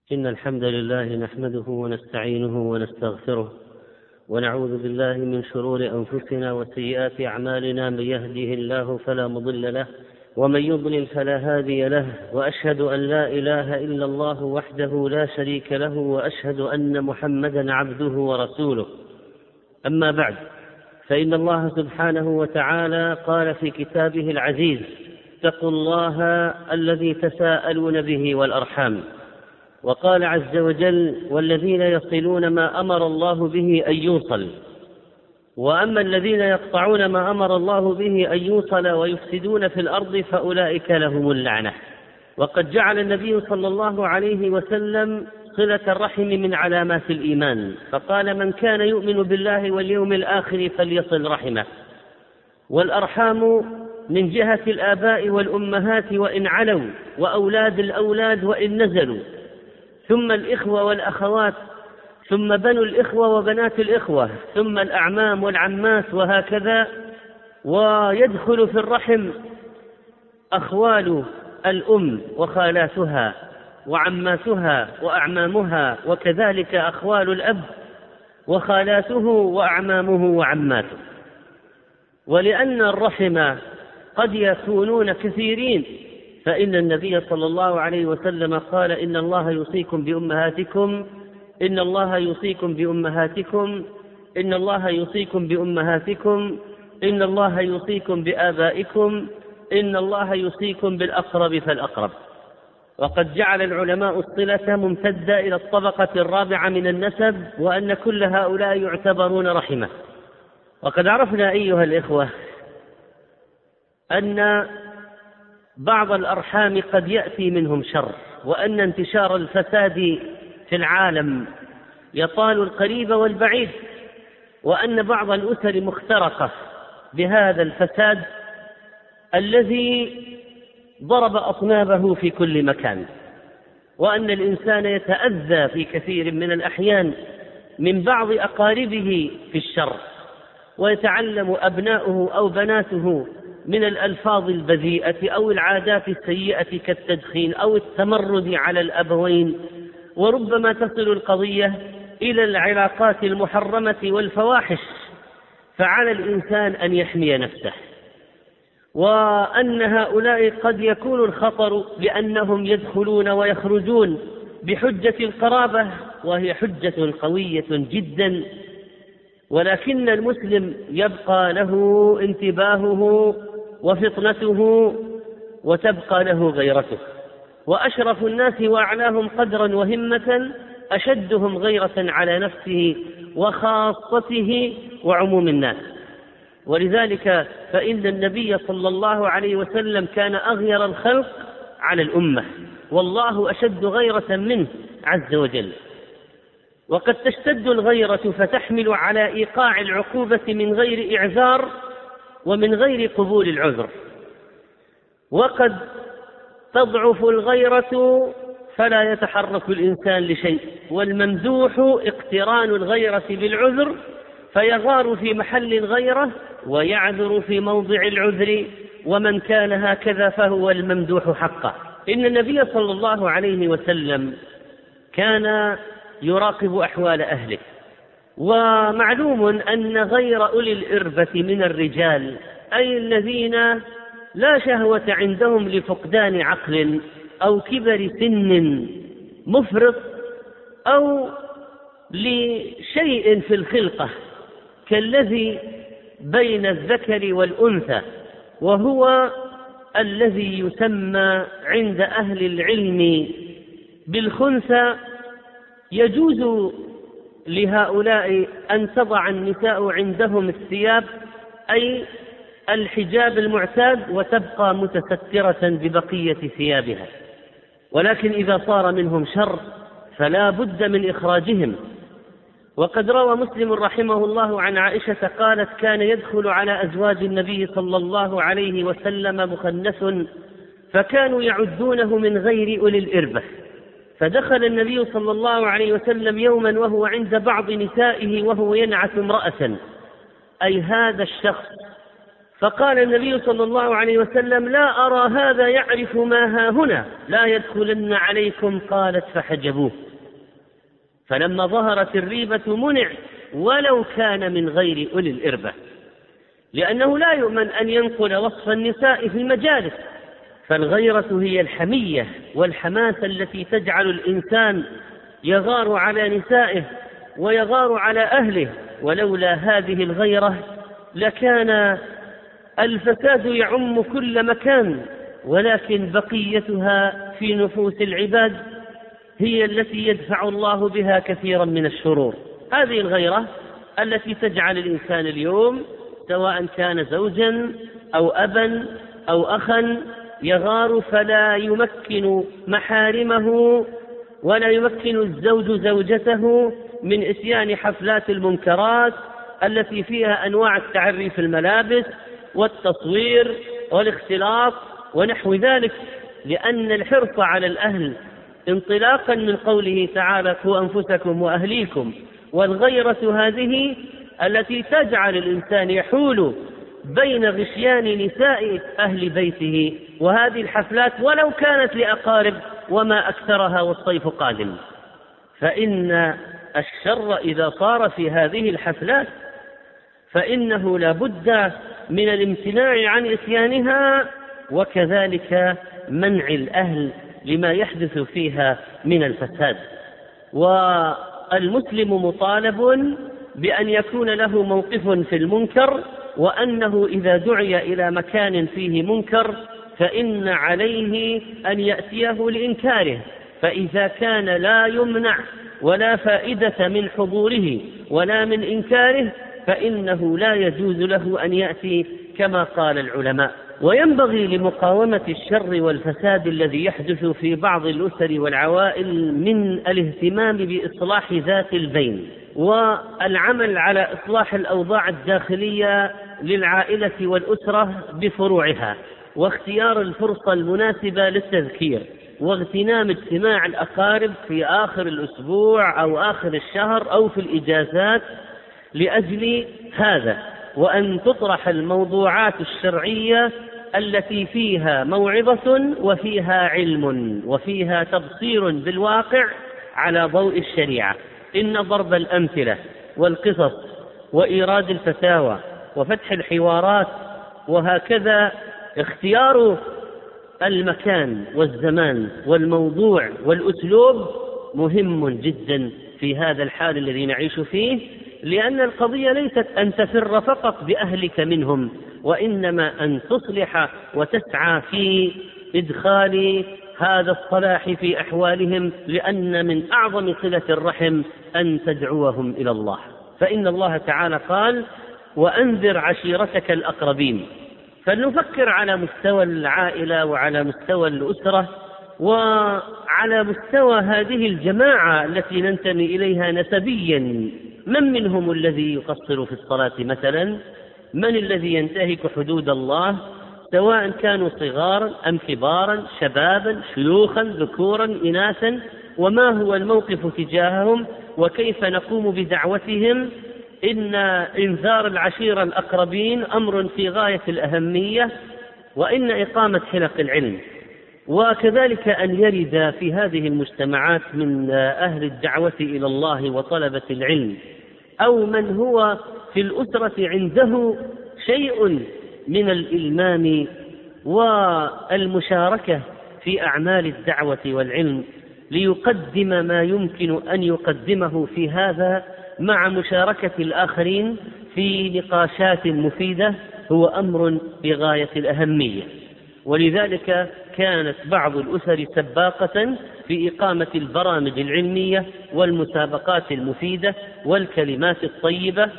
إن الحمد لله نحمده ونستعينه ونستغفره ونعوذ بالله من شرور أنفسنا وسيئات أعمالنا. من يهده الله فلا مضل له ومن يضلل فلا هادي له، وأشهد أن لا إله إلا الله وحده لا شريك له، وأشهد أن محمدا عبده ورسوله. أما بعد، فإن الله سبحانه وتعالى قال في كتابه العزيز: اتقوا الله الذي تساءلون به والأرحام. وقال عز وجل: والذين يصلون ما أمر الله به أن يوصل. وأما الذين يقطعون ما أمر الله به أن يوصل ويفسدون في الأرض فأولئك لهم اللعنة. وقد جعل النبي صلى الله عليه وسلم صلة الرحم من علامات الإيمان، فقال: من كان يؤمن بالله واليوم الآخر فليصل رحمه. والأرحام من جهة الآباء والأمهات وإن علوا، وأولاد الأولاد وإن نزلوا، ثم الإخوة والأخوات، ثم بنو الإخوة وبنات الإخوة، ثم الأعمام والعمات، وهكذا. ويدخل في الرحم أخوال الأم وخالاتها وعماتها وأعمامها، وكذلك أخوال الأب وخالاته وأعمامه وعماته. ولأن الرحم قد يكونون كثيرين، فإن النبي صلى الله عليه وسلم قال: إن الله يوصيكم بأمهاتكم، إن الله يوصيكم بأمهاتكم، إن الله يوصيكم بأمهاتكم، إن الله يوصيكم بآبائكم، إن الله يوصيكم بالأقرب فالأقرب. وقد جعل العلماء الصلة ممتدة إلى الطبقة الرابعة من النسب، وأن كل هؤلاء يعتبرون رحمة. وقد عرفنا أيها الإخوة أن بعض الأرحام قد يأتي منهم شر، وأن انتشار الفساد في العالم يطال القريب والبعيد، وأن بعض الأسر مخترقة بهذا الفساد الذي ضرب أطنابه في كل مكان، وأن الإنسان يتأذى في كثير من الأحيان من بعض أقاربه في الشر، ويتعلم أبناؤه أو بناته من الألفاظ البذيئة أو العادات السيئة كالتدخين أو التمرد على الأبوين، وربما تصل القضية إلى العلاقات المحرمة والفواحش. فعلى الإنسان أن يحمي نفسه، وأن هؤلاء قد يكون الخطر لأنهم يدخلون ويخرجون بحجة القرابة، وهي حجة قوية جدا، ولكن المسلم يبقى له انتباهه وفطنته، وتبقى له غيرته. وأشرف الناس وأعلاهم قدرا وهمة أشدهم غيرة على نفسه وخاصته وعموم الناس. ولذلك فإن النبي صلى الله عليه وسلم كان أغير الخلق على الأمة، والله أشد غيرة منه عز وجل. وقد تشتد الغيرة فتحمل على إيقاع العقوبة من غير إعذار ومن غير قبول العذر، وقد تضعف الغيرة فلا يتحرك الإنسان لشيء، والممدوح اقتران الغيرة بالعذر، فيغار في محل الغيرة ويعذر في موضع العذر، ومن كان هكذا فهو الممدوح حقا. إن النبي صلى الله عليه وسلم كان يراقب أحوال أهله، ومعلوم أن غير أولي الإربة من الرجال، أي الذين لا شهوة عندهم لفقدان عقل أو كبر سن مفرط أو لشيء في الخلقة كالذي بين الذكر والأنثى، وهو الذي يسمى عند أهل العلم بالخنثى، يجوز لهؤلاء أن تضع النساء عندهم الثياب، أي الحجاب المعتاد، وتبقى متسترة ببقية ثيابها. ولكن إذا صار منهم شر فلا بد من إخراجهم. وقد روى مسلم رحمه الله عن عائشة قالت: كان يدخل على أزواج النبي صلى الله عليه وسلم مخنث، فكانوا يعدونه من غير أولي الإربة. فدخل النبي صلى الله عليه وسلم يوما وهو عند بعض نسائه وهو ينعت امرأة، أي هذا الشخص فقال النبي صلى الله عليه وسلم: لا أرى هذا يعرف ما ها هنا، لا يدخلن عليكم. قالت: فحجبوه. فلما ظهرت الريبة منع ولو كان من غير أولي الإربة، لأنه لا يؤمن أن ينقل وصف النساء في المجالس. فالغيرة هي الحمية والحماسة التي تجعل الإنسان يغار على نسائه ويغار على أهله، ولولا هذه الغيرة لكان الفساد يعم كل مكان، ولكن بقيتها في نفوس العباد هي التي يدفع الله بها كثيرا من الشرور. هذه الغيرة التي تجعل الإنسان اليوم سواء كان زوجا أو أبا أو أخا يغار، فلا يمكن محارمه ولا يمكن الزوج زوجته من إتيان حفلات المنكرات التي فيها أنواع التعري في الملابس والتصوير والاختلاط ونحو ذلك، لأن الحرص على الأهل انطلاقا من قوله تعالى: قوا أنفسكم وأهليكم، والغيرة هذه التي تجعل الإنسان يحول بين غشيان نساء أهل بيته وهذه الحفلات ولو كانت لأقارب وما أكثرها والصيف قادم. فإن الشر إذا صار في هذه الحفلات فإنه لا بد من الامتناع عن إتيانها، وكذلك منع الأهل لما يحدث فيها من الفساد. والمسلم مطالب بأن يكون له موقف في المنكر، وأنه إذا دعي إلى مكان فيه منكر فإن عليه أن يأتيه لإنكاره، فإذا كان لا يمنع ولا فائدة من حضوره ولا من إنكاره فإنه لا يجوز له أن يأتي كما قال العلماء. وينبغي لمقاومة الشر والفساد الذي يحدث في بعض الأسر والعوائل من الاهتمام بإصلاح ذات البين، والعمل على إصلاح الأوضاع الداخلية للعائلة والأسرة بفروعها، واختيار الفرصة المناسبة للتذكير، واغتنام اجتماع الأقارب في آخر الأسبوع أو آخر الشهر أو في الإجازات لأجل هذا، وأن تطرح الموضوعات الشرعية التي فيها موعظة وفيها علم وفيها تبصير بالواقع على ضوء الشريعة. إن ضرب الأمثلة والقصص وإيراد الفتاوى وفتح الحوارات وهكذا اختيار المكان والزمان والموضوع والأسلوب مهم جدا في هذا الحال الذي نعيش فيه، لأن القضية ليست أن تفر فقط بأهلك منهم، وإنما أن تصلح وتسعى في إدخال هذا الصلاح في أحوالهم، لأن من أعظم صلة الرحم أن تدعوهم إلى الله. فإن الله تعالى قال: وأنذر عشيرتك الأقربين. فلنفكر على مستوى العائلة وعلى مستوى الأسرة وعلى مستوى هذه الجماعة التي ننتمي إليها نسبيا. من منهم الذي يقصر في الصلاة مثلا؟ من الذي ينتهك حدود الله، سواء كانوا صغارا أم كبارا، شبابا شيوخا ذكورا إناثا؟ وما هو الموقف تجاههم وكيف نقوم بدعوتهم؟ إن إنذار العشيرة الأقربين أمر في غاية الأهمية، وإن إقامة حلق العلم، وكذلك أن يرد في هذه المجتمعات من أهل الدعوة إلى الله وطلبة العلم أو من هو في الأسرة عنده شيء من الإلمام والمشاركة في أعمال الدعوة والعلم، ليقدم ما يمكن أن يقدمه في هذا مع مشاركة الآخرين في نقاشات مفيدة، هو أمر بغاية الأهمية. ولذلك كانت بعض الأسر سباقة في إقامة البرامج العلمية والمسابقات المفيدة والكلمات الطيبة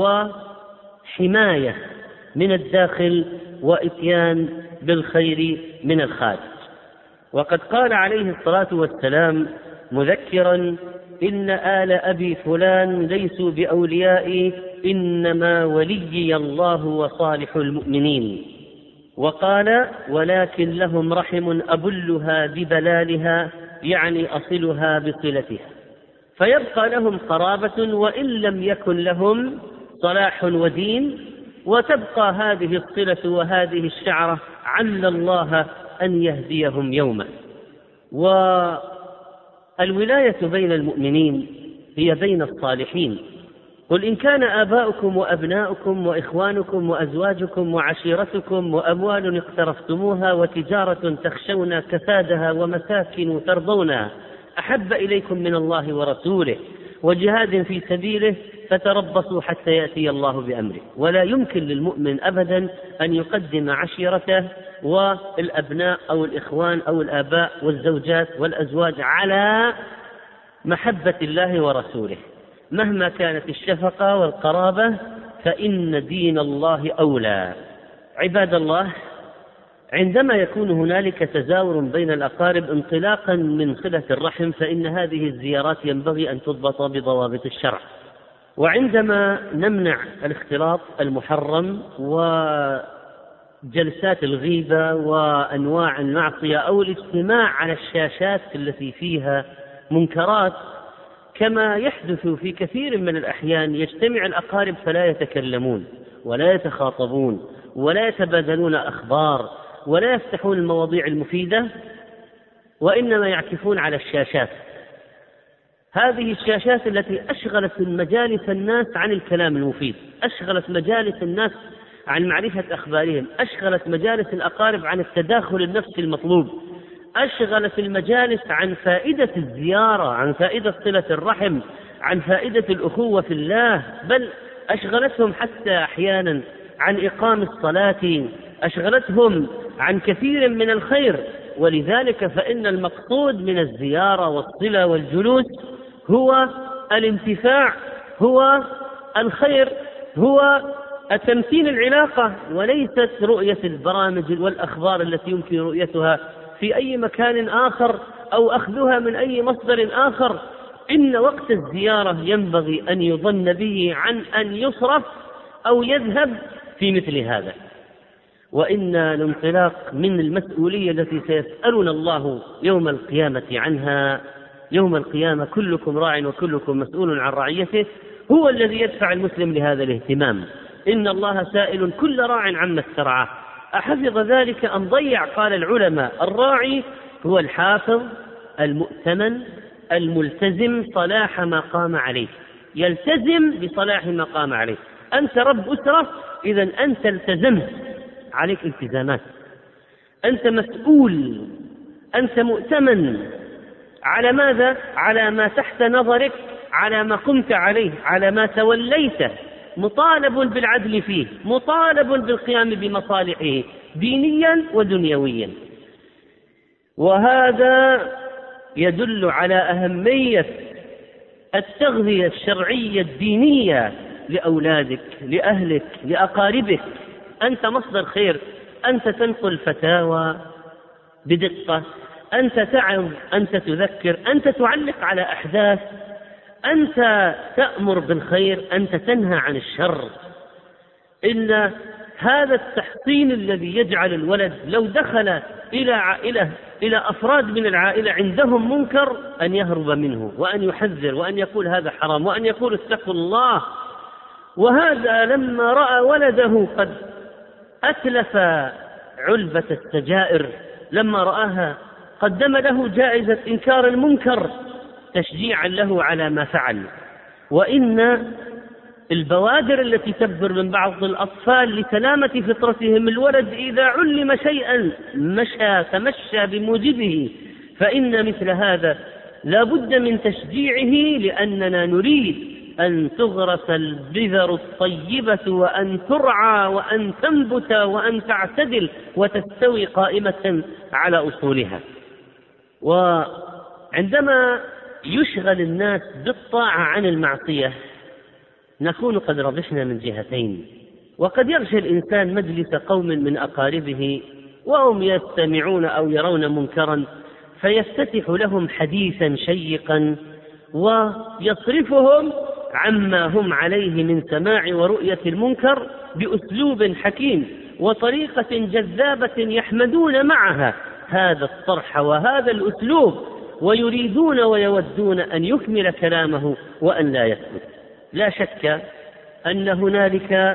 وحماية من الداخل وإتيان بالخير من الخارج. وقد قال عليه الصلاة والسلام مذكرا: إن آل أبي فلان ليسوا بأوليائي، إنما وليي الله وصالح المؤمنين. وقال: ولكن لهم رحم أبلها ببلالها، يعني أصلها بصلتها، فيبقى لهم قرابة وإن لم يكن لهم صلاح ودين، وتبقى هذه الصلة وهذه الشعرة عل الله أن يهديهم يوما. والولاية بين المؤمنين هي بين الصالحين. قل إن كان آباؤكم وأبناؤكم وإخوانكم وأزواجكم وعشيرتكم وأموال اقترفتموها وتجارة تخشون كسادها ومساكن ترضونها أحب إليكم من الله ورسوله وجهاد في سبيله فتربصوا حتى يأتي الله بأمره. ولا يمكن للمؤمن أبدا أن يقدم عشيرته والأبناء أو الإخوان أو الآباء والزوجات والأزواج على محبة الله ورسوله مهما كانت الشفقة والقرابة، فإن دين الله أولى. عباد الله، عندما يكون هنالك تزاور بين الأقارب انطلاقا من صلة الرحم، فإن هذه الزيارات ينبغي أن تضبط بضوابط الشرع. وعندما نمنع الاختلاط المحرم وجلسات الغيبة وأنواع المعصية أو الاجتماع على الشاشات التي فيها منكرات، كما يحدث في كثير من الأحيان يجتمع الأقارب فلا يتكلمون ولا يتخاطبون ولا يتبادلون أخبار ولا يفتحون المواضيع المفيدة، وإنما يعكفون على الشاشات. هذه الشاشات التي أشغلت مجالس الناس عن الكلام المفيد، أشغلت مجالس الناس عن معرفة أخبارهم، أشغلت مجالس الأقارب عن التداخل النفسي المطلوب، أشغلت المجالس عن فائدة الزيارة، عن فائدة صلة الرحم، عن فائدة الأخوة في الله، بل أشغلتهم حتى أحيانا عن إقام الصلاة، أشغلتهم عن كثير من الخير. ولذلك فإن المقصود من الزيارة والصلة والجلوس هو الانتفاع، هو الخير، هو تمثيل العلاقة، وليست رؤية البرامج والأخبار التي يمكن رؤيتها في أي مكان آخر أو أخذها من أي مصدر آخر. إن وقت الزيارة ينبغي أن يظن به عن أن يصرف أو يذهب في مثل هذا. وإن الانطلاق من المسؤولية التي سيسألنا الله يوم القيامة عنها، يوم القيامة كلكم راع وكلكم مسؤول عن رعيته، هو الذي يدفع المسلم لهذا الاهتمام. إن الله سائل كل راع عما استرعاه أحفظ ذلك أم ضيع؟ قال العلماء: الراعي هو الحافظ المؤتمن الملتزم صلاح ما قام عليه، يلتزم بصلاح ما قام عليه. أنت رب أسرة، إذن أنت التزمت، عليك التزامات، أنت مسؤول، أنت مؤتمن على ماذا؟ على ما تحت نظرك، على ما قمت عليه، على ما توليته، مطالب بالعدل فيه، مطالب بالقيام بمصالحه دينيا ودنيويا. وهذا يدل على أهمية التغذية الشرعية الدينية لأولادك، لأهلك، لأقاربك. أنت مصدر خير، أنت تنقل فتاوى بدقة، أنت تعظ، أنت تذكر، أنت تعلق على أحداث، أنت تأمر بالخير، أنت تنهى عن الشر. إن هذا التحصين الذي يجعل الولد لو دخل إلى أفراد من العائلة عندهم منكر أن يهرب منه وأن يحذر وأن يقول هذا حرام وأن يقول اتقوا الله. وهذا لما رأى ولده قد أتلف علبة السجائر، لما رآها قدم له جائزة إنكار المنكر تشجيعا له على ما فعل. وإن البوادر التي تبدر من بعض الأطفال لسلامة فطرتهم، الولد إذا علم شيئا تمشى بموجبه، فإن مثل هذا لا بد من تشجيعه، لأننا نريد أن تغرس البذر الطيبة وأن ترعى وأن تنبت وأن تعتدل وتستوي قائمة على أصولها. وعندما يشغل الناس بالطاعة عن المعصية نكون قد ربحنا من جهتين. وقد يغشى الإنسان مجلس قوم من أقاربه وهم يستمعون أو يرون منكرا فيفتتح لهم حديثا شيقا ويصرفهم عما هم عليه من سماع ورؤية المنكر بأسلوب حكيم وطريقة جذابة يحمدون معها هذا الطرح وهذا الأسلوب، ويريدون ويودون أن يكمل كلامه وأن لا يسكت. لا شك أن هنالك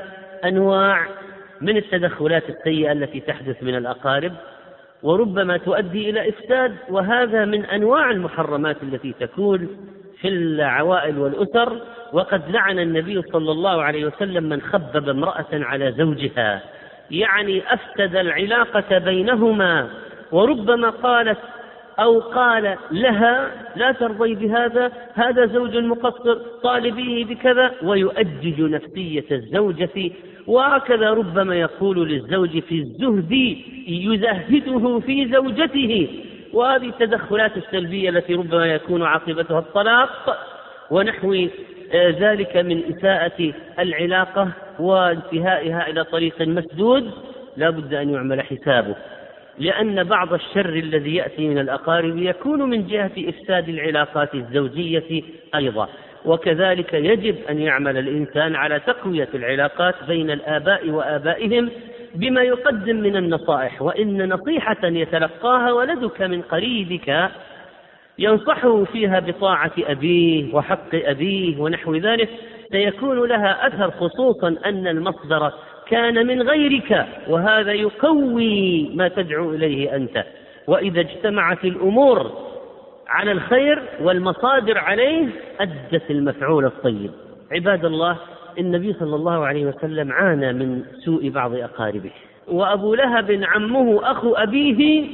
أنواع من التدخلات السيئة التي تحدث من الأقارب، وربما تؤدي إلى إفساد، وهذا من أنواع المحرمات التي تكون في العوائل والأسر. وقد لعن النبي صلى الله عليه وسلم من خبب امرأة على زوجها، يعني أفسد العلاقة بينهما، وربما قالت أو قال لها لا ترضي بهذا، هذا زوج مقصر طالبيه بكذا، ويؤجج نفسية الزوجة. وهكذا ربما يقول للزوج في الزهد يزهده في زوجته. وهذه التدخلات السلبية التي ربما يكون عاقبتها الطلاق ونحو ذلك من إساءة العلاقة وانتهائها إلى طريق مسدود، لا بد أن يعمل حسابه، لأن بعض الشر الذي يأتي من الأقارب يكون من جهة إفساد العلاقات الزوجية أيضا. وكذلك يجب أن يعمل الإنسان على تقوية العلاقات بين الآباء وآبائهم بما يقدم من النصائح. وإن نصيحة يتلقاها ولدك من قريبك ينصحه فيها بطاعة أبيه وحق أبيه ونحو ذلك سيكون لها أثر، خصوصا أن المصدر كان من غيرك، وهذا يقوي ما تدعو إليه أنت. وإذا اجتمعت الأمور على الخير والمصادر عليه أدت المفعول الطيب. عباد الله، النبي صلى الله عليه وسلم عانى من سوء بعض أقاربه، وأبو لهب عمه أخو أبيه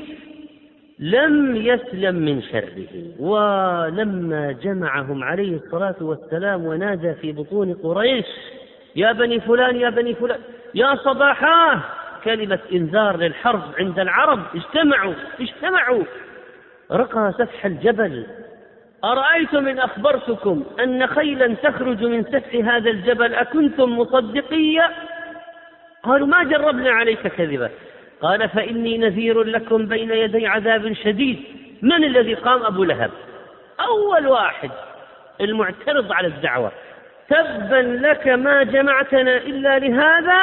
لم يسلم من شره. ولما جمعهم عليه الصلاة والسلام ونادى في بطون قريش يا بني فلان يا بني فلان يا صباحاه، كلمة إنذار للحرب عند العرب، اجتمعوا رقى سفح الجبل. أرأيتم إن أخبرتكم أن خيلا تخرج من سفح هذا الجبل أكنتم مصدقية؟ قالوا ما جربنا عليك كذبا. قال فإني نذير لكم بين يدي عذاب شديد. من الذي قام؟ أبو لهب، أول واحد المعترض على الدعوة. تبا لك ما جمعتنا إلا لهذا.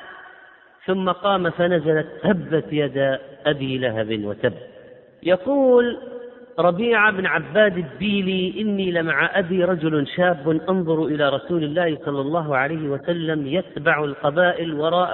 ثم قام فنزلت تبت يد أبي لهب وتب. يقول ربيعة بن عباد الديلي إني لمع أبي رجل شاب أنظر إلى رسول الله صلى الله عليه وسلم يتبع القبائل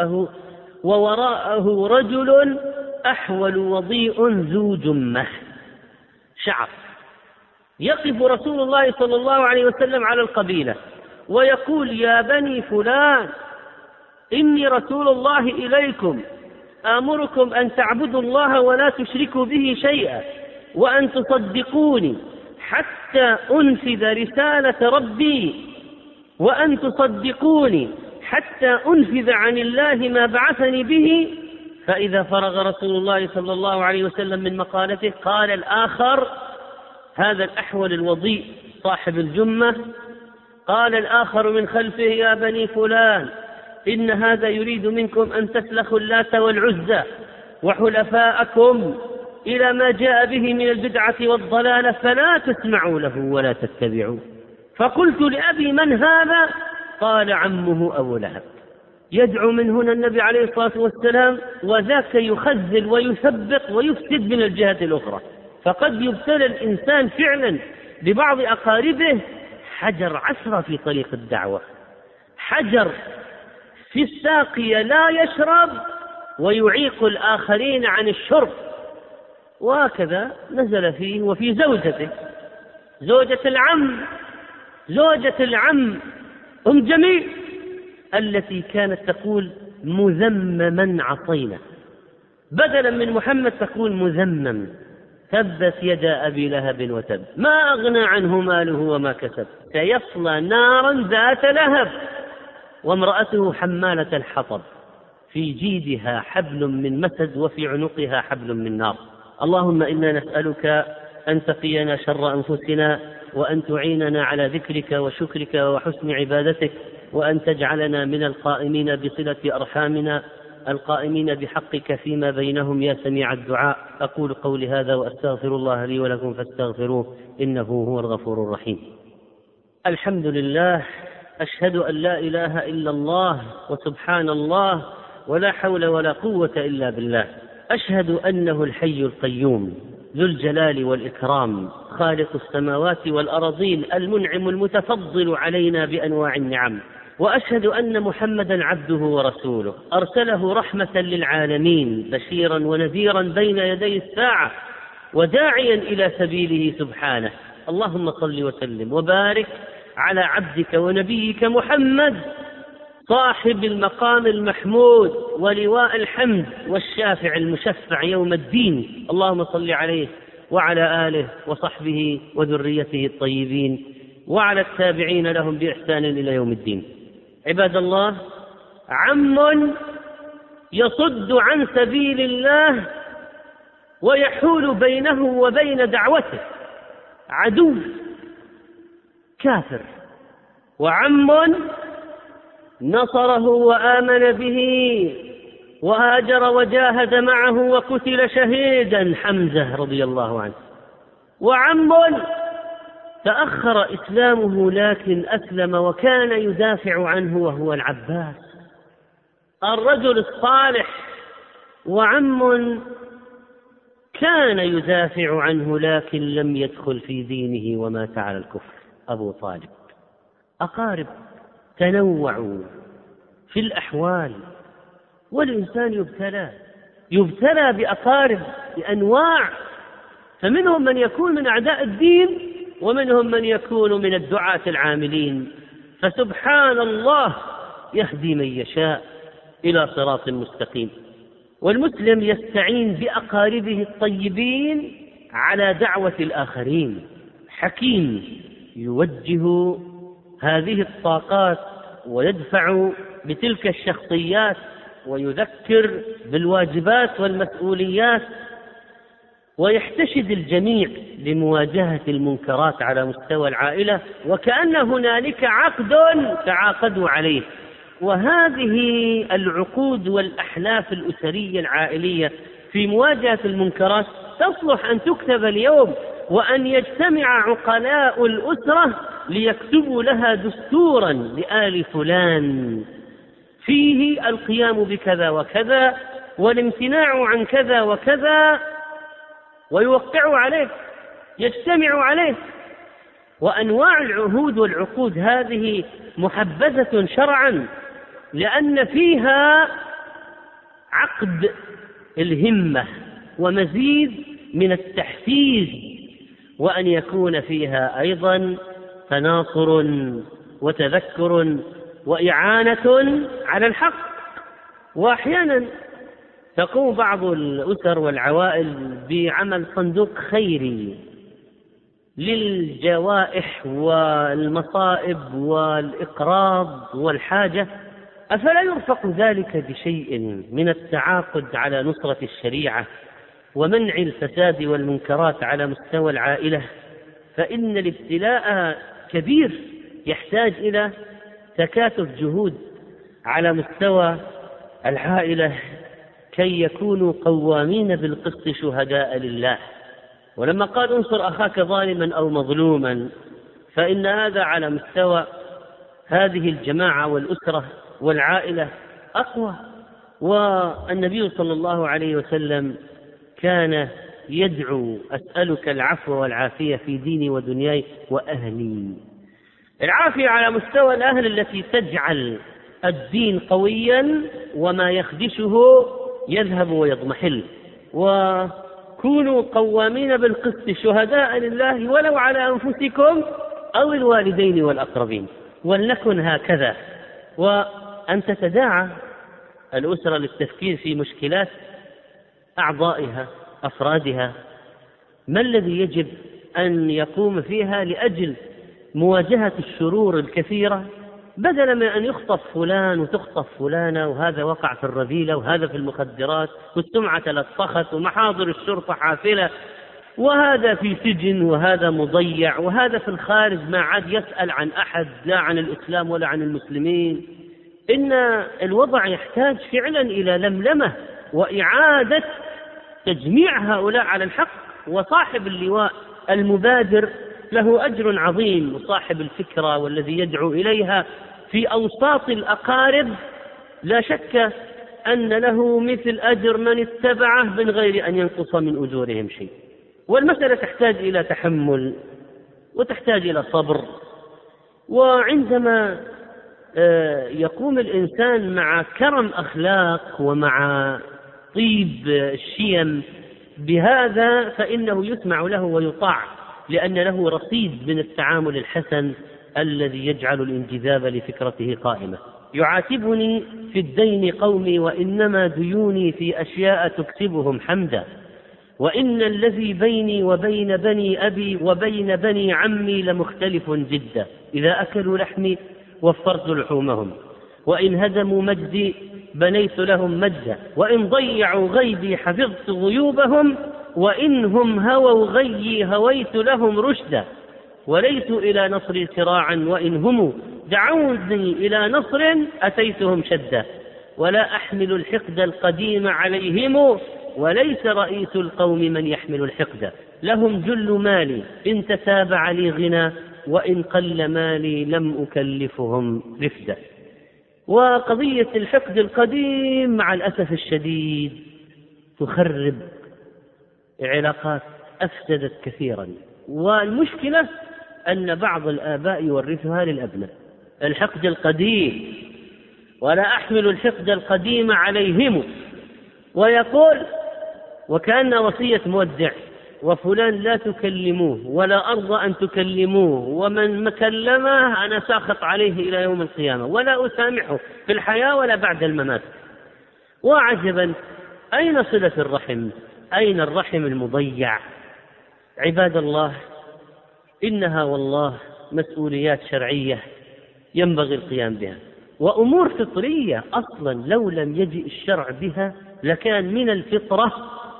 ووراءه رجل أحول وضيء ذو جمة شعر. يقف رسول الله صلى الله عليه وسلم على القبيلة ويقول يا بني فلان إني رسول الله إليكم آمركم أن تعبدوا الله ولا تشركوا به شيئا وأن تصدقوني حتى أنفذ رسالة ربي، وأن تصدقوني حتى أنفذ عن الله ما بعثني به. فإذا فرغ رسول الله صلى الله عليه وسلم من مقالته قال الآخر، هذا الأحول الوضيء صاحب الجمة، قال الآخر من خلفه يا بني فلان إن هذا يريد منكم أن تسلخوا اللات والعزى وحلفاءكم إلى ما جاء به من البدعة والضلالة فلا تسمعوا له ولا تتبعوا. فقلت لأبي من هذا؟ قال عمه أبو لهب. يدعو من هنا النبي عليه الصلاة والسلام، وذاك يخزل ويثبط ويفسد من الجهة الأخرى. فقد يبتلى الإنسان فعلا ببعض أقاربه حجر عثرة في طريق الدعوة، حجر في الساقية لا يشرب ويعيق الآخرين عن الشرب. وهكذا نزل فيه وفي زوجته، زوجة العم أم جميل التي كانت تقول مذمما عصينا، بدلا من محمد تقول مذمم. تبت يد أبي لهب وتب ما أغنى عنه ماله وما كسب سيصلى نارا ذات لهب. وامرأته حمالة الحطب في جيدها حبل من مسد وفي عنقها حبل من نار. اللهم إنا نسألك أن تقينا شر أنفسنا، وأن تعيننا على ذكرك وشكرك وحسن عبادتك، وأن تجعلنا من القائمين بصلة أرحامنا القائمين بحقك فيما بينهم يا سميع الدعاء. أقول قولي هذا وأستغفر الله لي ولكم فاستغفروه إنه هو الغفور الرحيم. الحمد لله، أشهد أن لا إله إلا الله وسبحان الله ولا حول ولا قوة إلا بالله. أشهد أنه الحي القيوم ذو الجلال والإكرام خالق السماوات والأرضين المنعم المتفضل علينا بأنواع النعم. وأشهد أن محمدا عبده ورسوله أرسله رحمة للعالمين بشيرا ونذيرا بين يدي الساعة وداعيا إلى سبيله سبحانه. اللهم صل وسلم وبارك على عبدك ونبيك محمد صاحب المقام المحمود ولواء الحمد والشافع المشفع يوم الدين. اللهم صل عليه وعلى آله وصحبه وذريته الطيبين وعلى التابعين لهم بإحسان إلى يوم الدين. عباد الله، عم يصد عن سبيل الله ويحول بينه وبين دعوته عدو كافر، وعم نصره وآمن به وهاجر وجاهد معه وقتل شهيدا حمزة رضي الله عنه، وعم تأخر إسلامه لكن أسلم وكان يدافع عنه وهو العباس الرجل الصالح، وعم كان يدافع عنه لكن لم يدخل في دينه ومات على الكفر أبو طالب. أقارب تنوعوا في الأحوال، والإنسان يبتلى بأقارب بأنواع، فمنهم من يكون من أعداء الدين ومنهم من يكون من الدعاة العاملين، فسبحان الله يهدي من يشاء إلى صراط مستقيم. والمسلم يستعين بأقاربه الطيبين على دعوة الآخرين، حكيم يوجه هذه الطاقات ويدفع بتلك الشخصيات ويذكر بالواجبات والمسؤوليات، ويحتشد الجميع لمواجهة المنكرات على مستوى العائلة، وكأن هنالك عقد تعاقدوا عليه. وهذه العقود والأحلاف الأسرية العائلية في مواجهة المنكرات تصلح أن تكتب اليوم، وأن يجتمع عقلاء الأسرة ليكتبوا لها دستورا لآل فلان فيه القيام بكذا وكذا والامتناع عن كذا وكذا، ويوقعوا عليه، يجتمعوا عليه. وأنواع العهود والعقود هذه محبذة شرعا، لأن فيها عقد الهمة ومزيد من التحفيز، وأن يكون فيها أيضا تناصر وتذكر وإعانة على الحق. وأحيانا تقوم بعض الأسر والعوائل بعمل صندوق خيري للجوائح والمصائب والإقراض والحاجة، أفلا يرفق ذلك بشيء من التعاقد على نصرة الشريعة ومنع الفساد والمنكرات على مستوى العائلة؟ فإن الابتلاء كبير يحتاج إلى تكاتف جهود على مستوى العائلة كي يكونوا قوامين بالقسط شهداء لله. ولما قال انصر أخاك ظالما أو مظلوما، فإن هذا على مستوى هذه الجماعة والأسرة والعائلة أقوى. والنبي صلى الله عليه وسلم كان يدعو أسألك العفو والعافية في ديني ودنياي وأهلي. العافية على مستوى الأهل التي تجعل الدين قويا وما يخدشه يذهب ويضمحل. وكونوا قوامين بالقسط شهداء لله ولو على أنفسكم أو الوالدين والأقربين، ولنكن هكذا. وأن تتداعى الأسرة للتفكير في مشكلات أعضائها أفرادها، ما الذي يجب أن يقوم فيها لأجل مواجهة الشرور الكثيرة، بدلا من أن يخطف فلان وتخطف فلانة، وهذا وقع في الرذيلة وهذا في المخدرات والسمعة تلطخت ومحاضر الشرطة حافلة، وهذا في سجن وهذا مضيع وهذا في الخارج ما عاد يسأل عن أحد، لا عن الإسلام ولا عن المسلمين. إن الوضع يحتاج فعلا إلى لملمة وإعادة تجميع هؤلاء على الحق. وصاحب اللواء المبادر له أجر عظيم، وصاحب الفكرة والذي يدعو إليها في أوساط الأقارب لا شك أن له مثل أجر من اتبعه من غير أن ينقص من أجورهم شيء. والمسألة تحتاج إلى تحمل وتحتاج إلى صبر. وعندما يقوم الإنسان مع كرم أخلاق ومع طيب الشيم بهذا فإنه يسمع له ويطاع، لأن له رصيد من التعامل الحسن الذي يجعل الانجذاب لفكرته قائمة. يعاتبني في الدين قومي وإنما ديوني في أشياء تكسبهم حمدا، وإن الذي بيني وبين بني أبي وبين بني عمي لمختلف جدا، إذا أكلوا لحمي وفرت لحومهم، وإن هدموا مجدي بنيت لهم مجدا، وإن ضيعوا غيبي حفظت غيوبهم، وإنهم هووا غيي هويت لهم رشدا، وليس إلى نصري سراعا، وإن هم دعوني إلى نصر أتيتهم شدا، ولا أحمل الحقد القديم عليهم، وليس رئيس القوم من يحمل الحقد، لهم جل مالي إن تتابع لي غنى، وإن قل مالي لم أكلفهم رفدا. وقضية الحقد القديم مع الأسف الشديد تخرب علاقات أفسدت كثيرا، والمشكلة أن بعض الآباء يورثها للأبناء، الحقد القديم، ولا أحمل الحقد القديم عليهم، ويقول وكأن وصية مودع، وفلان لا تكلموه ولا أرضى أن تكلموه، ومن مكلمه أنا ساخط عليه إلى يوم القيامة ولا أسامحه في الحياة ولا بعد الممات. وعجبا، أين صلة الرحم؟ أين الرحم المضيع؟ عباد الله، إنها والله مسؤوليات شرعية ينبغي القيام بها، وأمور فطرية أصلا لو لم يجئ الشرع بها لكان من الفطرة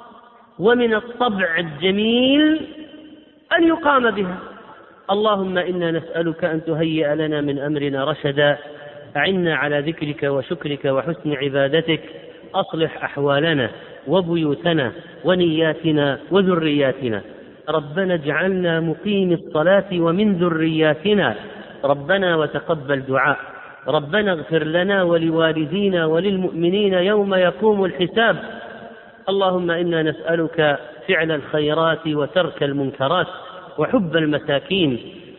ومن الطبع الجميل أن يقام بها. اللهم إنا نسألك أن تهيئ لنا من أمرنا رشدا، أعنا على ذكرك وشكرك وحسن عبادتك، أصلح أحوالنا وبيوتنا ونياتنا وذرياتنا، ربنا اجعلنا مقيم الصلاة ومن ذرياتنا، ربنا وتقبل دعاء، ربنا اغفر لنا ولوالدينا وللمؤمنين يوم يقوم الحساب. اللهم إنا نسألك فعل الخيرات وترك المنكرات وحب المساكين.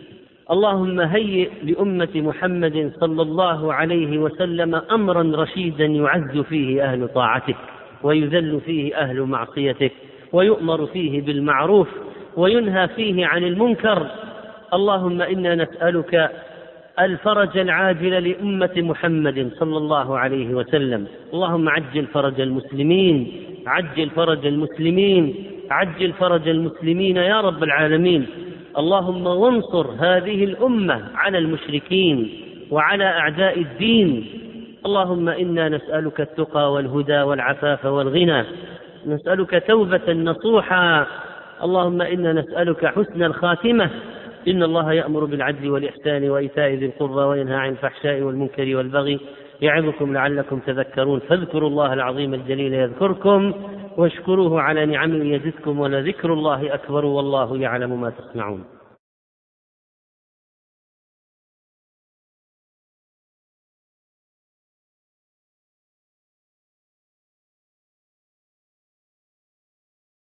اللهم هيئ لأمة محمد صلى الله عليه وسلم أمرا رشيدا يعز فيه أهل طاعتك ويذل فيه أهل معصيتك، ويؤمر فيه بالمعروف وينهى فيه عن المنكر. اللهم إنا نسألك الفرج العاجل لأمة محمد صلى الله عليه وسلم. اللهم عجل فرج المسلمين، عجل فرج المسلمين، عجل فرج المسلمين يا رب العالمين. اللهم وانصر هذه الأمة على المشركين وعلى أعداء الدين. اللهم إنا نسألك التقى والهدى والعفاف والغنى، نسألك توبة نصوحا. اللهم إنا نسألك حسن الخاتمة. إن الله يأمر بالعدل والإحسان وإيتاء ذي القربى وينهى عن الفحشاء والمنكر والبغي، يعظكم لعلكم تذكرون. فاذكروا الله العظيم الجليل يذكركم، واشكروه على نعمه يزدكم، ولذكر الله أكبر، والله يعلم ما تصنعون.